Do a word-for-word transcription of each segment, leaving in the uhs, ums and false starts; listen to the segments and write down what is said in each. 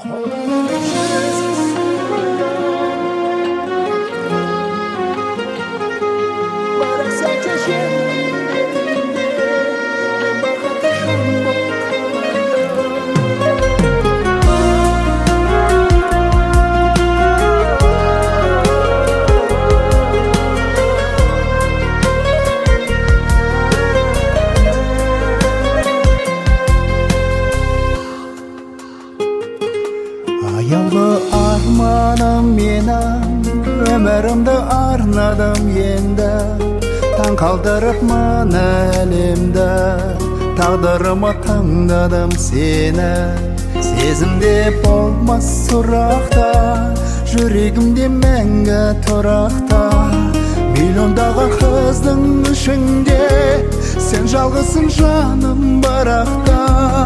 Аяулы арманым менің, өмірімді арнадым енді. Таң қалдырып мына әлемді, тағдырыма таңдадым сені. Сезімде болмас сұрақта, жүрегімде мәңгі тұрақта. Миллиондаған қыздың ішінде, сен жалғызсың жаным барақта.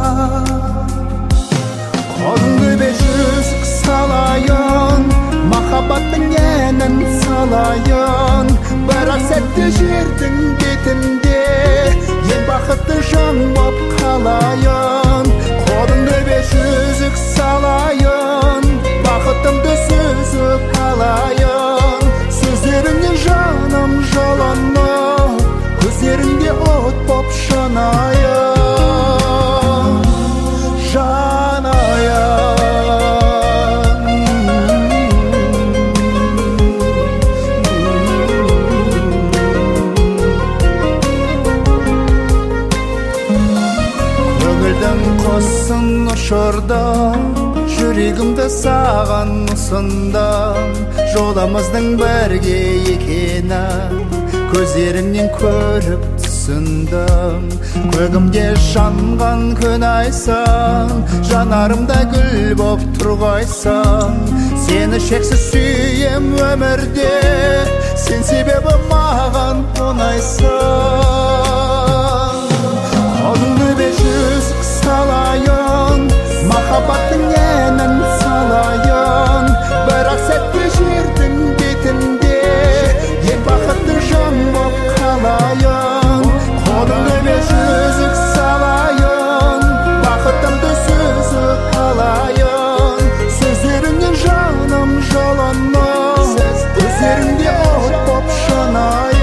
Қолыңды бер жүзік салайын, махаббаттың әнін салайын. Бірақ сәтті жердің бетінде, ең бақытты жан боп қалайын. Қолыңды бер жүзік салайын, бақытымды сүзіп алайын. Сөздеріңнен жаным жаланып, көздеріңде от боп жанайын. Құсын ұшырдым, жүрегімді саған ұсындым. Жолымыздың бірге екенін көздеріңнен көріп түсіндім. Көгімде жанған күн айсың, жанарымда гүл боп тұрғайсың. Сені шексіз сүйем өмірде, сен себебі маған ұнайсың. Қолыңды бер жүзік салайын, махаббаттың әнін салайын. Бірақ сәтті жердің бетінде, ең бақытты жан боп қалайын. Қолыңды бер жүзік салайын, бақытымды сүзіп алайын. Сөздеріңнен жаным жаланып, көздеріңде от боп жанайын.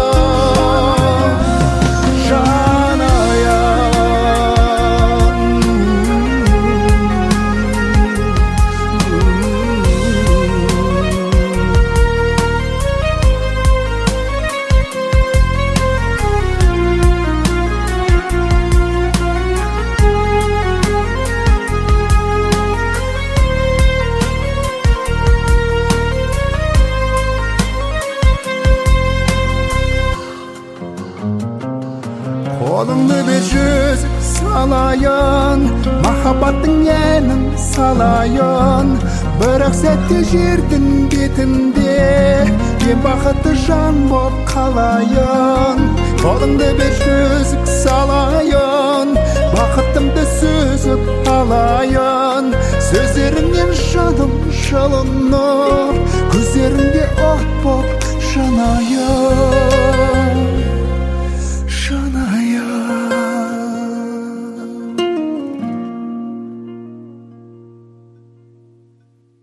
Қолыңды бер жүзік салайын, махаббаттың әнін салайын. Бірақ сәтті жердің бетінде, ең бақытты жан боп қалайын. Қолыңды бер жүзік салайын, бақытымды сүзіп алайын. Сөздеріңнен жаным жалынып, көздеріңде от